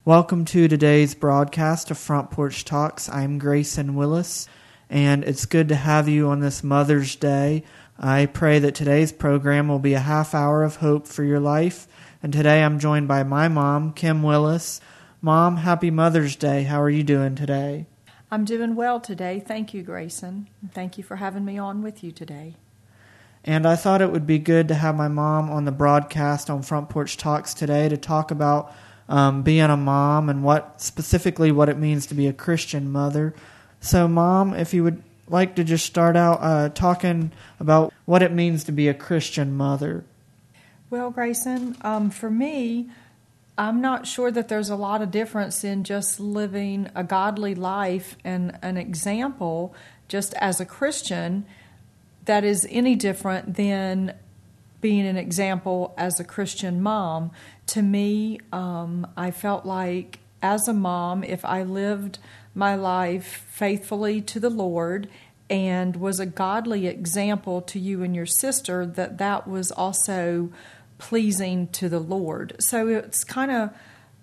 Welcome to today's broadcast of Front Porch Talks. I'm Grayson Willis, and it's good to have you on this Mother's Day. I pray that today's program will be a half hour of hope for your life. And today I'm joined by my mom, Kim Willis. Mom, happy Mother's Day. How are you doing today? I'm doing well today. Thank you, Grayson. Thank you for having me on with you today. And I thought it would be good to have my mom on the broadcast on Front Porch Talks today to talk about being a mom and what it means to be a Christian mother. So, Mom, if you would like to just start out talking about what it means to be a Christian mother. Well, Grayson, for me, I'm not sure that there's a lot of difference in just living a godly life and an example just as a Christian that is any different than being an example as a Christian mom. To me, I felt like as a mom, if I lived my life faithfully to the Lord and was a godly example to you and your sister, that was also pleasing to the Lord. So it's kind of,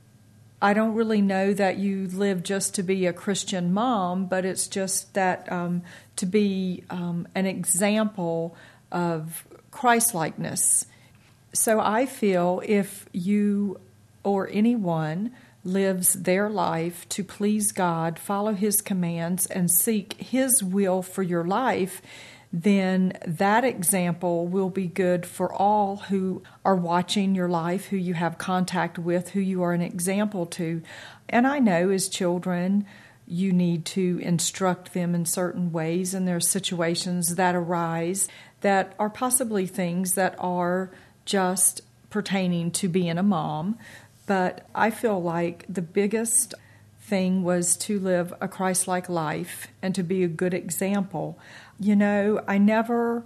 I don't really know that you live just to be a Christian mom, but it's just that to be an example of Christ-likeness. So I feel if you or anyone lives their life to please God, follow His commands, and seek His will for your life, then that example will be good for all who are watching your life, who you have contact with, who you are an example to. And I know as children, you need to instruct them in certain ways, and there are situations that arise that are possibly things that are just pertaining to being a mom. But I feel like the biggest thing was to live a Christ-like life and to be a good example. You know, I never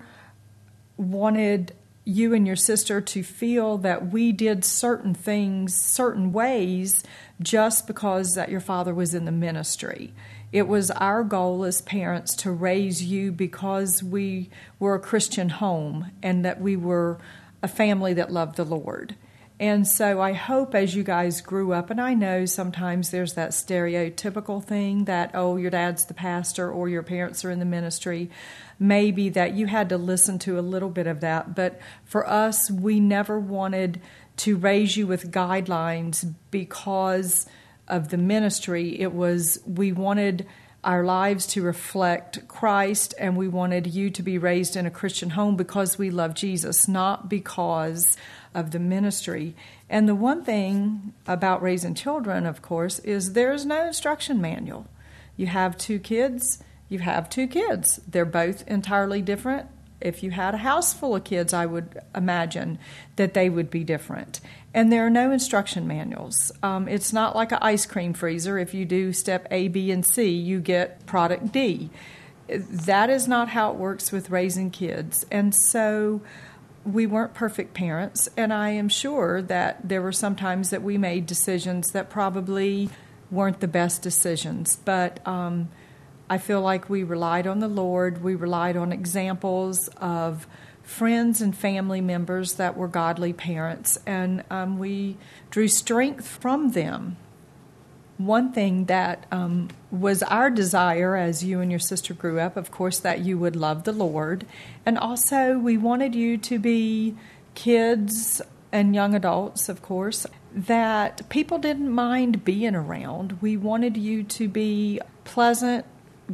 wanted you and your sister to feel that we did certain things, certain ways, just because that your father was in the ministry. It was our goal as parents to raise you because we were a Christian home and that we were a family that loved the Lord. And so I hope as you guys grew up, and I know sometimes there's that stereotypical thing that, oh, your dad's the pastor or your parents are in the ministry, maybe that you had to listen to a little bit of that. But for us, we never wanted to raise you with guidelines because of the ministry. It was, we wanted our lives to reflect Christ, and we wanted you to be raised in a Christian home because we love Jesus, not because of the ministry. And the one thing about raising children, of course, is there's no instruction manual. You have two kids, you have two kids. They're both entirely different. If you had a house full of kids, I would imagine that they would be different. And there are no instruction manuals. It's not like an ice cream freezer. If you do step A, B, and C, you get product D. That is not how it works with raising kids. And so we weren't perfect parents, and I am sure that there were some times that we made decisions that probably weren't the best decisions. But I feel like we relied on the Lord. We relied on examples of friends and family members that were godly parents, and we drew strength from them. One thing that was our desire as you and your sister grew up, of course, that you would love the Lord. And also we wanted you to be kids and young adults, of course, that people didn't mind being around. We wanted you to be pleasant,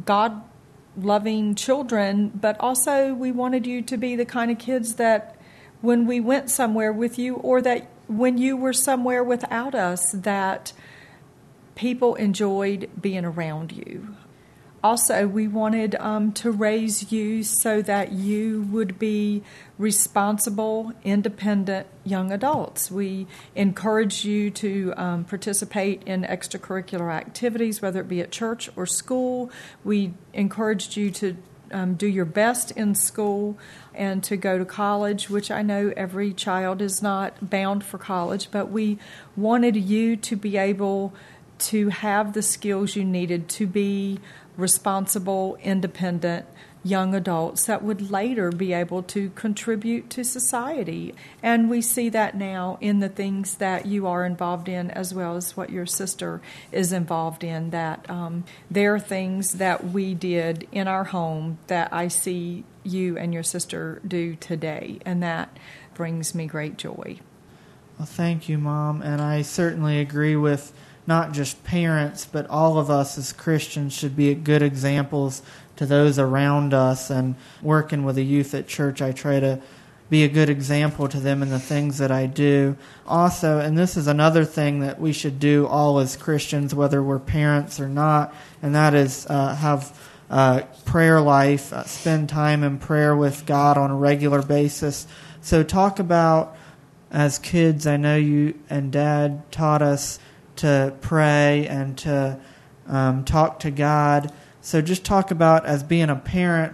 God-loving children, but also we wanted you to be the kind of kids that when we went somewhere with you, or that when you were somewhere without us, that people enjoyed being around you. Also, we wanted to raise you so that you would be responsible, independent young adults. We encourage you to participate in extracurricular activities, whether it be at church or school. We encouraged you to do your best in school and to go to college, which I know every child is not bound for college, but we wanted you to be able to have the skills you needed to be responsible, independent young adults that would later be able to contribute to society. And we see that now in the things that you are involved in, as well as what your sister is involved in, that there are things that we did in our home that I see you and your sister do today, and that brings me great joy. Well, thank you, Mom. And I certainly agree with not just parents, but all of us as Christians should be good examples to those around us. And working with the youth at church, I try to be a good example to them in the things that I do. Also, and this is another thing that we should do all as Christians, whether we're parents or not, and that is have prayer life, spend time in prayer with God on a regular basis. So talk about, as kids, I know you and Dad taught us to pray and to talk to God. So just talk about, as being a parent,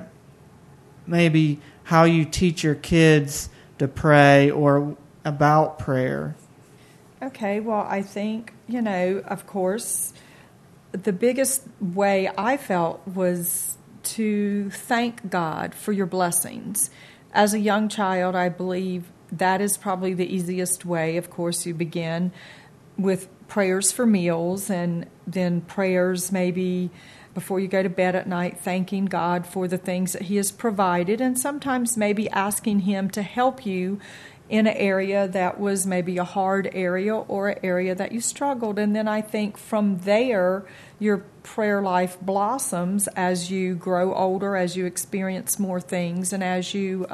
maybe how you teach your kids to pray or about prayer. Okay, well, I think, of course, the biggest way I felt was to thank God for your blessings. As a young child, I believe that is probably the easiest way. Of course, you begin with prayers for meals, and then prayers maybe before you go to bed at night, thanking God for the things that He has provided, and sometimes maybe asking Him to help you in an area that was maybe a hard area or an area that you struggled. And then I think from there, your prayer life blossoms as you grow older, as you experience more things, and as you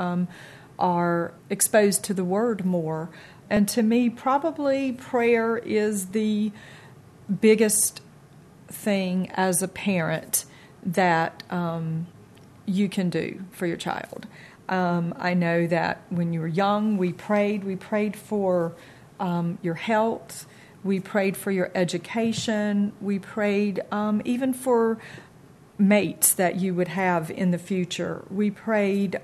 are exposed to the Word more. And to me, probably prayer is the biggest thing as a parent that you can do for your child. I know that when you were young, we prayed for your health, we prayed for your education, we prayed even for mates that you would have in the future. We prayed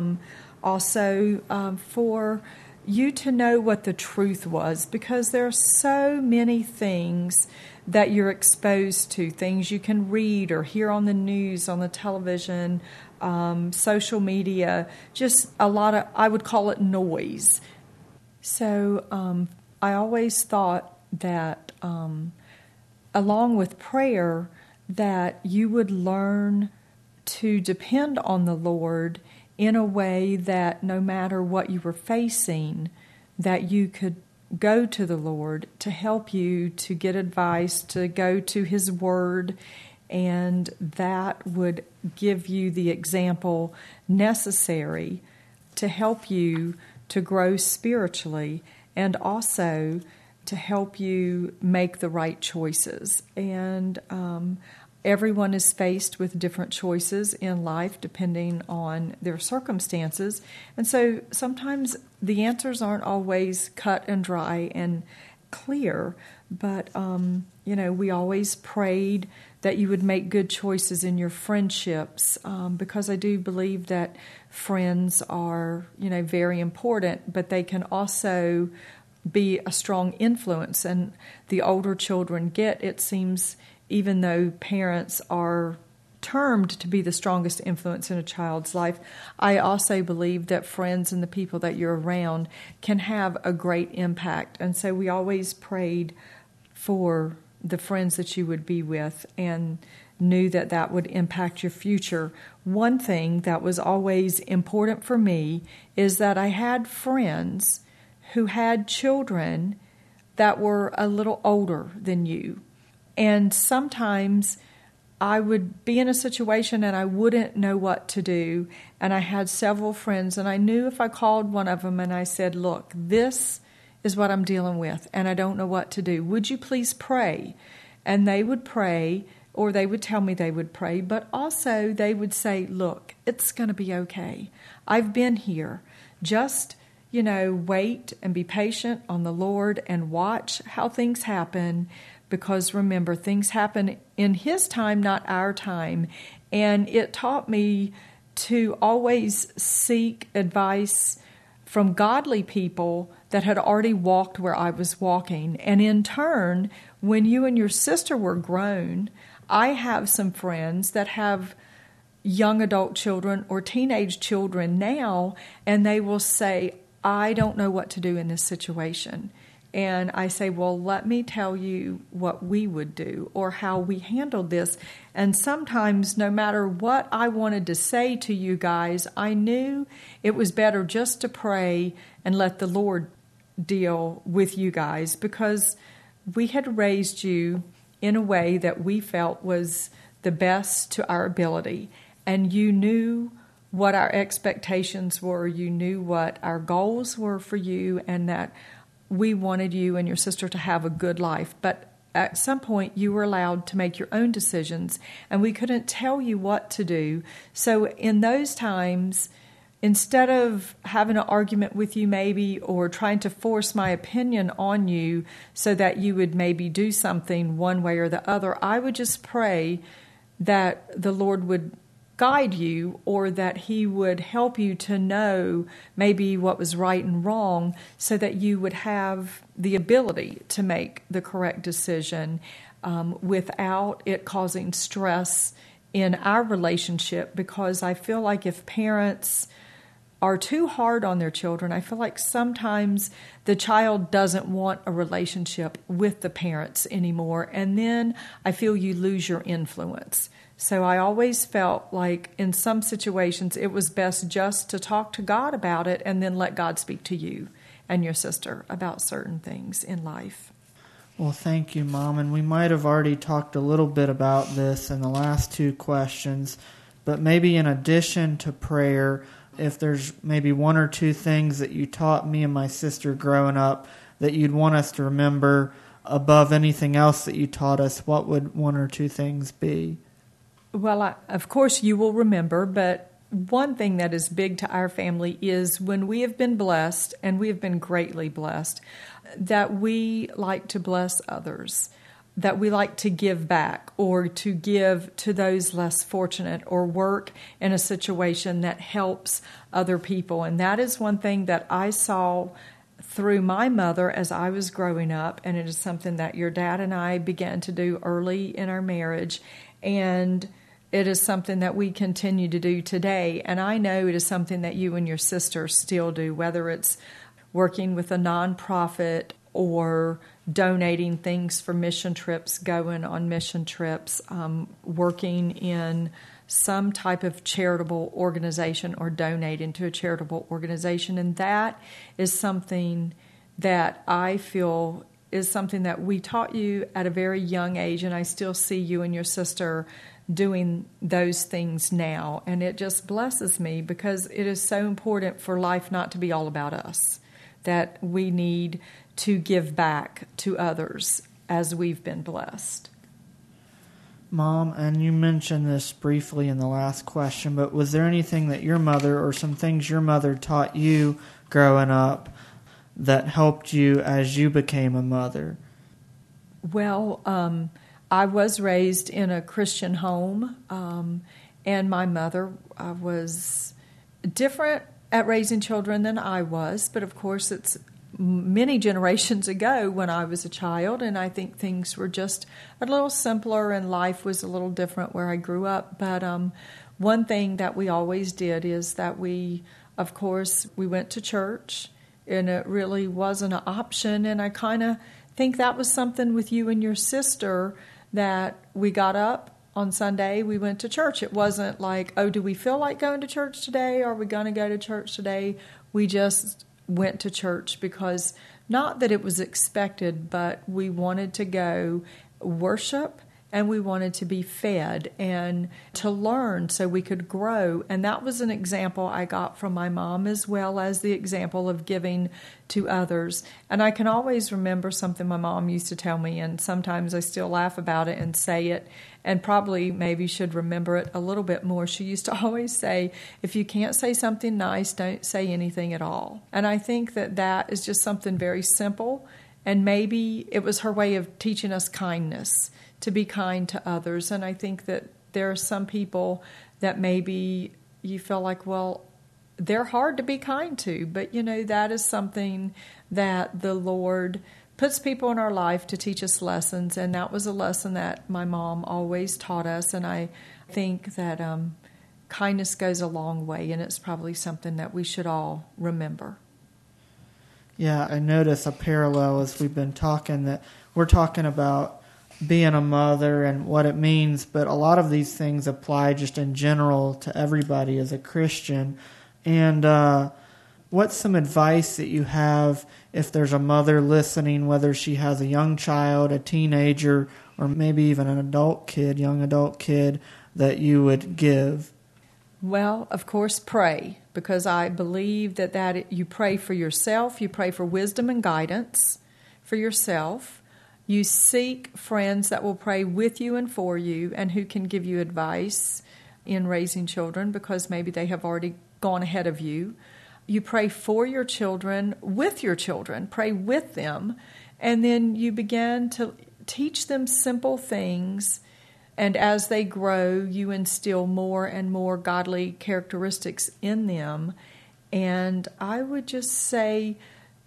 also for you to know what the truth was, because there are so many things that you're exposed to, things you can read or hear on the news, on the television, social media, just a lot of, I would call it noise. So I always thought that along with prayer, that you would learn to depend on the Lord in a way that no matter what you were facing, that you could go to the Lord to help you, to get advice, to go to His Word, and that would give you the example necessary to help you to grow spiritually, and also to help you make the right choices. And everyone is faced with different choices in life depending on their circumstances. And so sometimes the answers aren't always cut and dry and clear, but, we always prayed that you would make good choices in your friendships, because I do believe that friends are, very important, but they can also be a strong influence. And the older children get, it seems, even though parents are termed to be the strongest influence in a child's life, I also believe that friends and the people that you're around can have a great impact. And so we always prayed for the friends that you would be with and knew that that would impact your future. One thing that was always important for me is that I had friends who had children that were a little older than you. And sometimes I would be in a situation and I wouldn't know what to do. And I had several friends, and I knew if I called one of them and I said, look, this is what I'm dealing with, and I don't know what to do. Would you please pray? And they would pray, or they would tell me they would pray, but also they would say, look, it's going to be okay. I've been here. Just, wait and be patient on the Lord and watch how things happen. Because remember, things happen in His time, not our time. And it taught me to always seek advice from godly people that had already walked where I was walking. And in turn, when you and your sister were grown, I have some friends that have young adult children or teenage children now, and they will say, I don't know what to do in this situation. And I say, well, let me tell you what we would do or how we handled this. And sometimes, no matter what I wanted to say to you guys, I knew it was better just to pray and let the Lord deal with you guys, because we had raised you in a way that we felt was the best to our ability. And you knew what our expectations were. You knew what our goals were for you, and that we wanted you and your sister to have a good life. But at some point, you were allowed to make your own decisions, and we couldn't tell you what to do. So in those times, instead of having an argument with you maybe, or trying to force my opinion on you so that you would maybe do something one way or the other, I would just pray that the Lord would guide you, or that He would help you to know maybe what was right and wrong, so that you would have the ability to make the correct decision without it causing stress in our relationship. Because I feel like if parents are too hard on their children, I feel like sometimes the child doesn't want a relationship with the parents anymore, and then I feel you lose your influence. So I always felt like in some situations it was best just to talk to God about it, and then let God speak to you and your sister about certain things in life. Well, thank you, Mom. And we might have already talked a little bit about this in the last two questions, but maybe in addition to prayer, if there's maybe one or two things that you taught me and my sister growing up that you'd want us to remember above anything else that you taught us, what would one or two things be? Well, of course you will remember, but one thing that is big to our family is when we have been blessed, and we have been greatly blessed, that we like to bless others, that we like to give back, or to give to those less fortunate, or work in a situation that helps other people. And that is one thing that I saw through my mother as I was growing up, and it is something that your dad and I began to do early in our marriage, and it is something that we continue to do today. And I know it is something that you and your sister still do, whether it's working with a nonprofit or donating things for mission trips, going on mission trips, working in some type of charitable organization, or donating to a charitable organization. And that is something that I feel is something that we taught you at a very young age, and I still see you and your sister doing those things now. And it just blesses me, because it is so important for life not to be all about us, that we need to give back to others as we've been blessed. Mom, and you mentioned this briefly in the last question, but was there anything that your mother, or some things your mother taught you growing up, that helped you as you became a mother? Well, I was raised in a Christian home, and my mother was different at raising children than I was. But of course, it's many generations ago when I was a child, and I think things were just a little simpler and life was a little different where I grew up. But one thing that we always did is that we went to church, and it really wasn't an option. And I kind of think that was something with you and your sister, that we got up on Sunday, we went to church. It wasn't like, oh, do we feel like going to church today? Are we going to go to church today? We just went to church because, not that it was expected, but we wanted to go worship, and we wanted to be fed and to learn so we could grow. And that was an example I got from my mom, as well as the example of giving to others. And I can always remember something my mom used to tell me, and sometimes I still laugh about it and say it, and probably maybe should remember it a little bit more. She used to always say, if you can't say something nice, don't say anything at all. And I think that that is just something very simple, and maybe it was her way of teaching us kindness, to be kind to others. And I think that there are some people that maybe you feel like, well, they're hard to be kind to, but that is something that the Lord puts people in our life to teach us lessons, and that was a lesson that my mom always taught us, and I think that kindness goes a long way, and it's probably something that we should all remember. Yeah, I notice a parallel as we've been talking, that we're talking about being a mother and what it means, but a lot of these things apply just in general to everybody as a Christian. And what's some advice that you have if there's a mother listening, whether she has a young child, a teenager, or maybe even an young adult kid, that you would give? Well, of course, pray, because I believe that you pray for yourself, you pray for wisdom and guidance for yourself. You seek friends that will pray with you and for you and who can give you advice in raising children, because maybe they have already gone ahead of you. You pray for your children, with your children, pray with them, and then you begin to teach them simple things, and as they grow, you instill more and more godly characteristics in them. And I would just say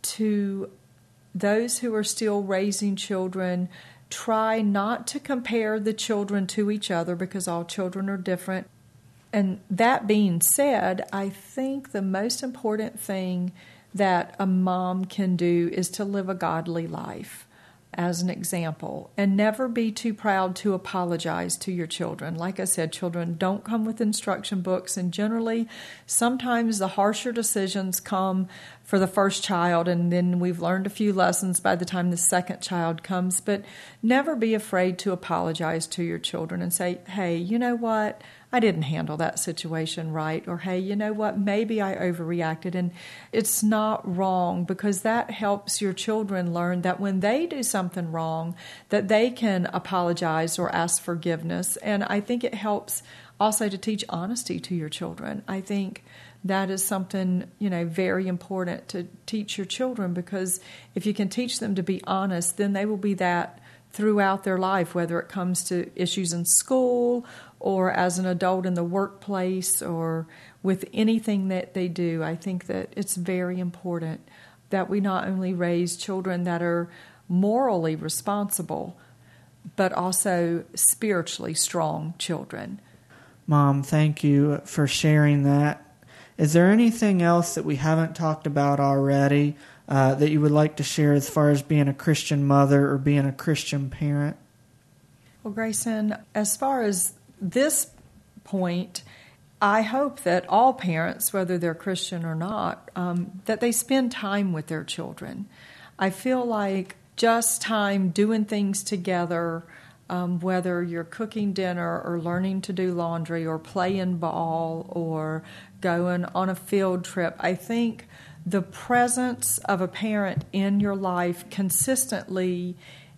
to those who are still raising children, try not to compare the children to each other, because all children are different. And that being said, I think the most important thing that a mom can do is to live a godly life as an example, and never be too proud to apologize to your children. Like I said, children don't come with instruction books, and generally, sometimes the harsher decisions come for the first child, and then we've learned a few lessons by the time the second child comes. But never be afraid to apologize to your children and say, hey, you know what? I didn't handle that situation right. Or, hey, you know what? Maybe I overreacted. And it's not wrong, because that helps your children learn that when they do something wrong, that they can apologize or ask forgiveness. And I think it helps also to teach honesty to your children. I think that is something, very important to teach your children, because if you can teach them to be honest, then they will be that throughout their life, whether it comes to issues in school or as an adult in the workplace or with anything that they do. I think that it's very important that we not only raise children that are morally responsible, but also spiritually strong children. Mom, thank you for sharing that. Is there anything else that we haven't talked about already that you would like to share as far as being a Christian mother or being a Christian parent? Well, Grayson, as far as this point, I hope that all parents, whether they're Christian or not, that they spend time with their children. I feel like just time doing things together, whether you're cooking dinner or learning to do laundry or playing ball or going on a field trip, I think the presence of a parent in your life consistently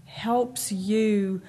helps you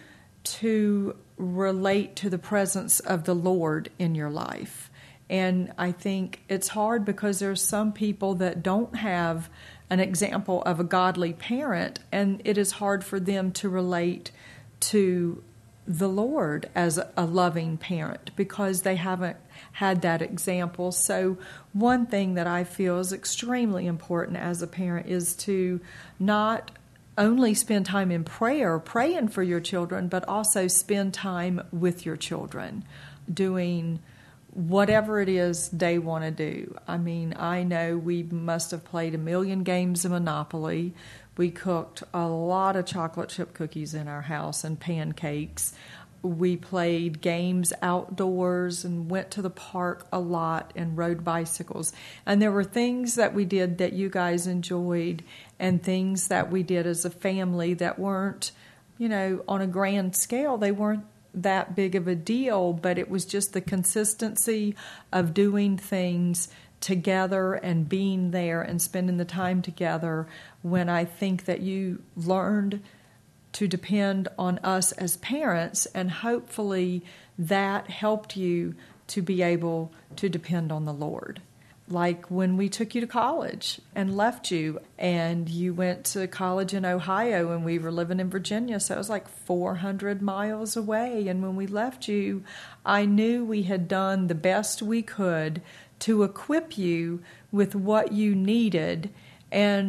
to relate to the presence of the Lord in your life. And I think it's hard because there's some people that don't have an example of a godly parent, and it is hard for them to relate to the Lord as a loving parent because they haven't had that example. So one thing that I feel is extremely important as a parent is to not only spend time in prayer, praying for your children, but also spend time with your children, doing whatever it is they want to do. I mean, I know we must have played 1,000,000 games of Monopoly. We cooked a lot of chocolate chip cookies in our house and pancakes. We played games outdoors and went to the park a lot and rode bicycles. And there were things that we did that you guys enjoyed and things that we did as a family that weren't, on a grand scale. They weren't that big of a deal, but it was just the consistency of doing things together and being there and spending the time together when I think that you learned to depend on us as parents, and hopefully that helped you to be able to depend on the Lord. Like when we took you to college and left you, and you went to college in Ohio and we were living in Virginia, so it was like 400 miles away. And when we left you, I knew we had done the best we could to equip you with what you needed. And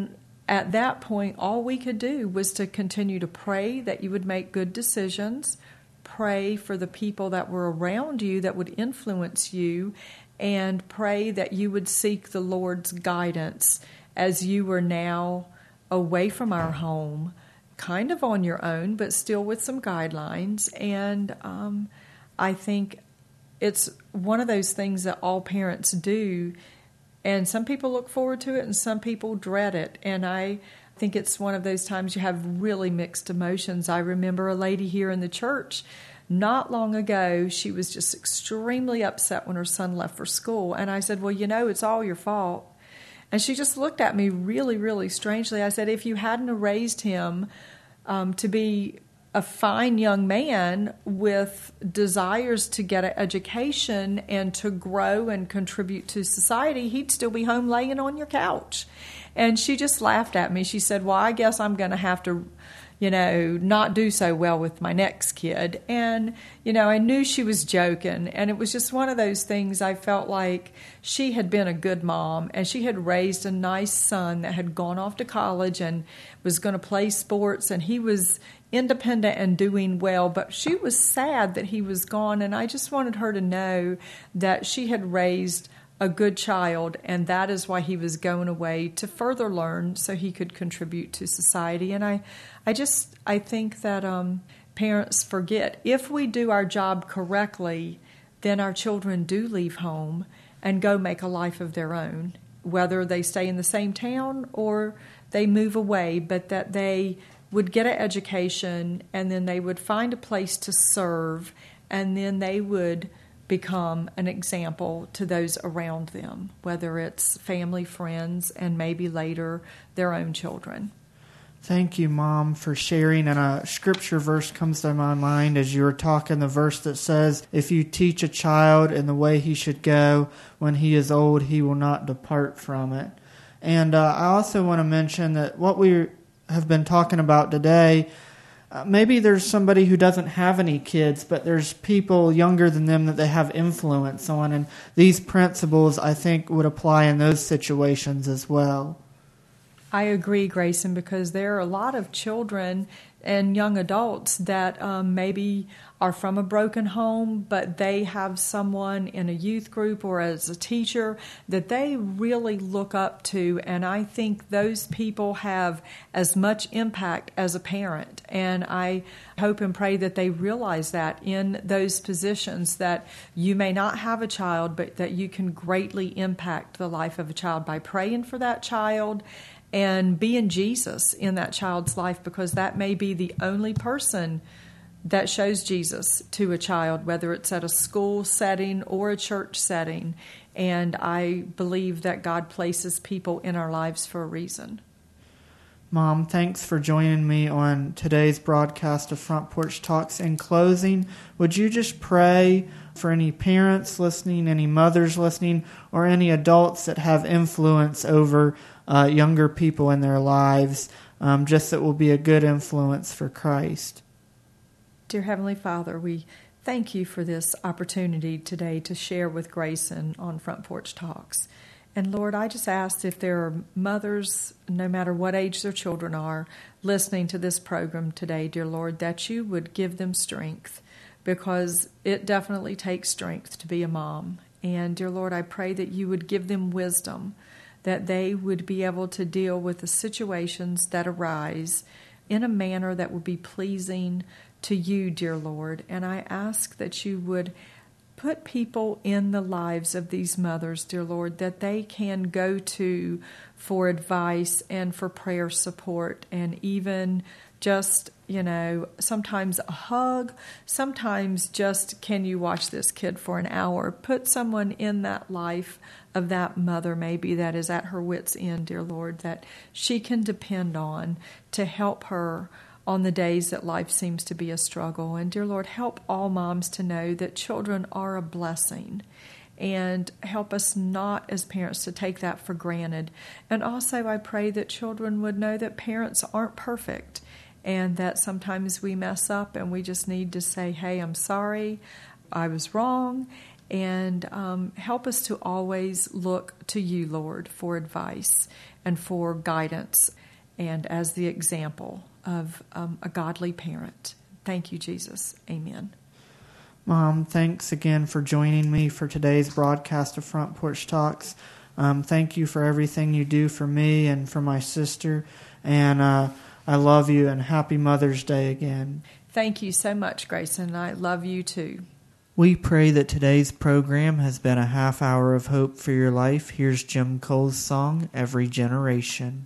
at that point, all we could do was to continue to pray that you would make good decisions, pray for the people that were around you that would influence you, and pray that you would seek the Lord's guidance as you were now away from our home, kind of on your own, but still with some guidelines. And I think it's one of those things that all parents do, and some people look forward to it and some people dread it. And I think it's one of those times you have really mixed emotions. I remember a lady here in the church not long ago. She was just extremely upset when her son left for school. And I said, well, it's all your fault. And she just looked at me really, really strangely. I said, if you hadn't raised him to be a fine young man with desires to get an education and to grow and contribute to society, he'd still be home laying on your couch. And she just laughed at me. She said, well, I guess I'm going to have to, not do so well with my next kid. And, I knew she was joking. And it was just one of those things. I felt like she had been a good mom and she had raised a nice son that had gone off to college and was going to play sports, and he was independent and doing well, but she was sad that he was gone. And I just wanted her to know that she had raised a good child, and that is why he was going away to further learn so he could contribute to society. And I think that parents forget, if we do our job correctly, then our children do leave home and go make a life of their own, whether they stay in the same town or they move away, but that they would get an education, and then they would find a place to serve, and then they would become an example to those around them, whether it's family, friends, and maybe later their own children. Thank you, Mom, for sharing. And a scripture verse comes to my mind as you were talking, the verse that says, if you teach a child in the way he should go, when he is old, he will not depart from it. And I also want to mention that what we have been talking about today, maybe there's somebody who doesn't have any kids, but there's people younger than them that they have influence on, and these principles, I think, would apply in those situations as well. I agree, Grayson, because there are a lot of children and young adults that maybe are from a broken home, but they have someone in a youth group or as a teacher that they really look up to, and I think those people have as much impact as a parent. And I hope and pray that they realize that in those positions, that you may not have a child, but that you can greatly impact the life of a child by praying for that child and being Jesus in that child's life, because that may be the only person that shows Jesus to a child, whether it's at a school setting or a church setting. And I believe that God places people in our lives for a reason. Mom, thanks for joining me on today's broadcast of Front Porch Talks. In closing, would you just pray for any parents listening, any mothers listening, or any adults that have influence over younger people in their lives, just that will be a good influence for Christ? Dear Heavenly Father, we thank you for this opportunity today to share with Grayson on Front Porch Talks. And Lord, I just ask if there are mothers, no matter what age their children are, listening to this program today, dear Lord, that you would give them strength, because it definitely takes strength to be a mom. And dear Lord, I pray that you would give them wisdom, that they would be able to deal with the situations that arise in a manner that would be pleasing to you, dear Lord. And I ask that you would put people in the lives of these mothers, dear Lord, that they can go to for advice and for prayer support, and even just, sometimes a hug, sometimes just, can you watch this kid for an hour? Put someone in that life of that mother maybe that is at her wit's end, dear Lord, that she can depend on to help her on the days that life seems to be a struggle. And dear Lord, help all moms to know that children are a blessing, and help us not as parents to take that for granted. And also I pray that children would know that parents aren't perfect, and that sometimes we mess up and we just need to say, hey, I'm sorry, I was wrong. And help us to always look to you, Lord, for advice and for guidance. and as the example of a godly parent. Thank you, Jesus. Amen. Mom, thanks again for joining me for today's broadcast of Front Porch Talks. Thank you for everything you do for me and for my sister. And I love you, and happy Mother's Day again. Thank you so much, Grayson. I love you too. We pray that today's program has been a half hour of hope for your life. Here's Jim Cole's song, Every Generation.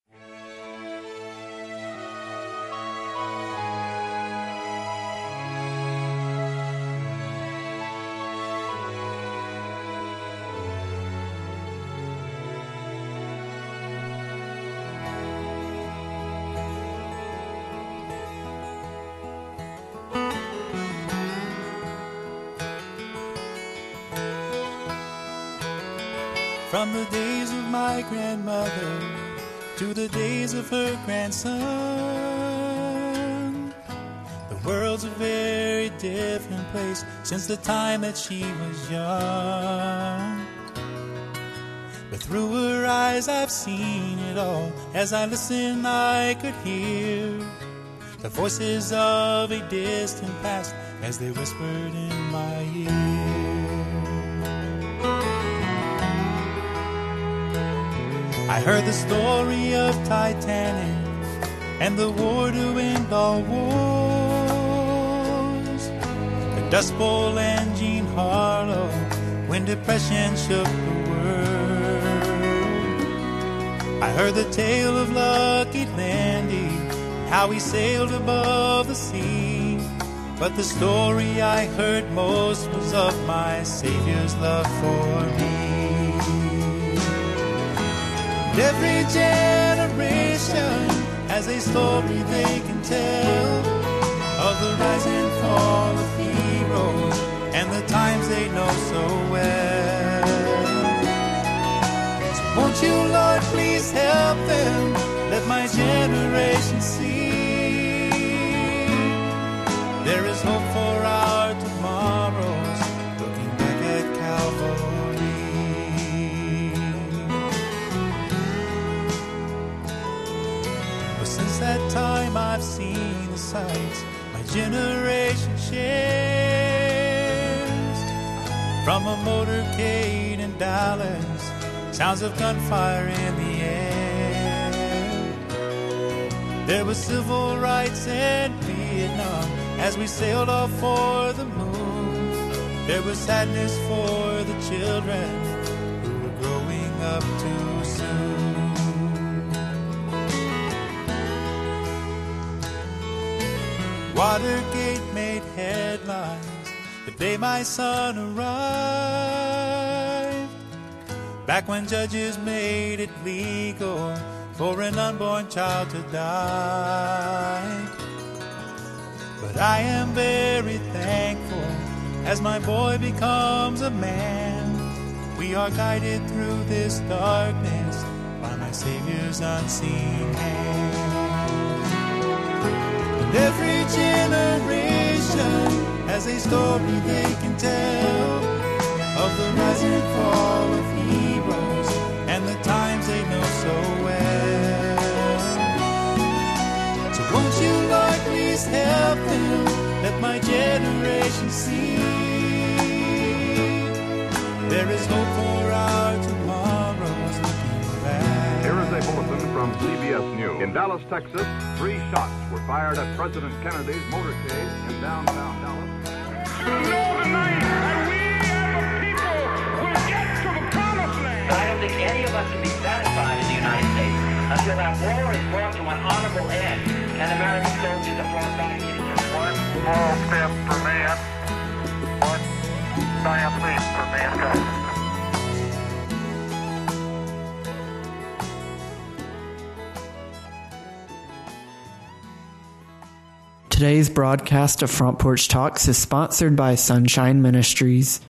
From the days of my grandmother to the days of her grandson, the world's a very different place since the time that she was young. But through her eyes I've seen it all. As I listen I could hear the voices of a distant past as they whispered in my ear. I heard the story of Titanic and the war to end all wars, the Dust Bowl and Jean Harlow when depression shook the world. I heard the tale of Lucky Landy, how he sailed above the sea, but the story I heard most was of my Savior's love for me. Every generation has a story they can tell of the rise and fall of heroes and the times they know so well. So won't you, Lord, please help them, let my generation see there is hope for our tomorrows, looking back at Calvary. Since that time I've seen the sights my generation shares. From a motorcade in Dallas, sounds of gunfire in the air. There was civil rights in Vietnam as we sailed off for the moon. There was sadness for the children who were growing up too soon. Watergate made headlines the day my son arrived. Back when judges made it legal for an unborn child to die. But I am very thankful as my boy becomes a man. We are guided through this darkness by my Savior's unseen hand. Every generation has a story they can tell of the rise and fall of heroes and the times they know so well. So won't you, Lord, please help them, let my generation see there is hope for our tomorrows looking back. Here is a bulletin from CBS News. In Dallas, Texas, 3 shots were fired at President Kennedy's motorcade in downtown Dallas. You know tonight that we as a people will get to the promised land. I don't think any of us can be satisfied in the United States until that war is brought to an honorable end and American soldiers are brought back into war. Small step for man, one giant leap for mankind. Today's broadcast of Front Porch Talks is sponsored by Sunshine Ministries.